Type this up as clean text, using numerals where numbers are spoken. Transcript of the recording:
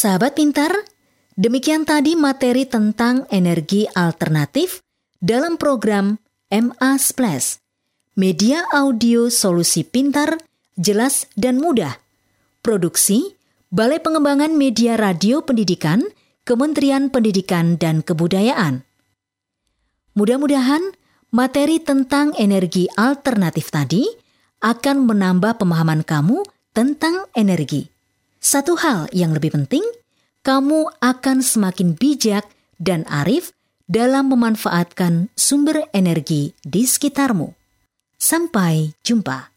Sahabat pintar, demikian tadi materi tentang energi alternatif dalam program MA Splash, Media Audio Solusi Pintar, Jelas dan Mudah. Produksi Balai Pengembangan Media Radio Pendidikan, Kementerian Pendidikan dan Kebudayaan. Mudah-mudahan materi tentang energi alternatif tadi akan menambah pemahaman kamu tentang energi. Satu hal yang lebih penting, kamu akan semakin bijak dan arif dalam memanfaatkan sumber energi di sekitarmu. Sampai jumpa.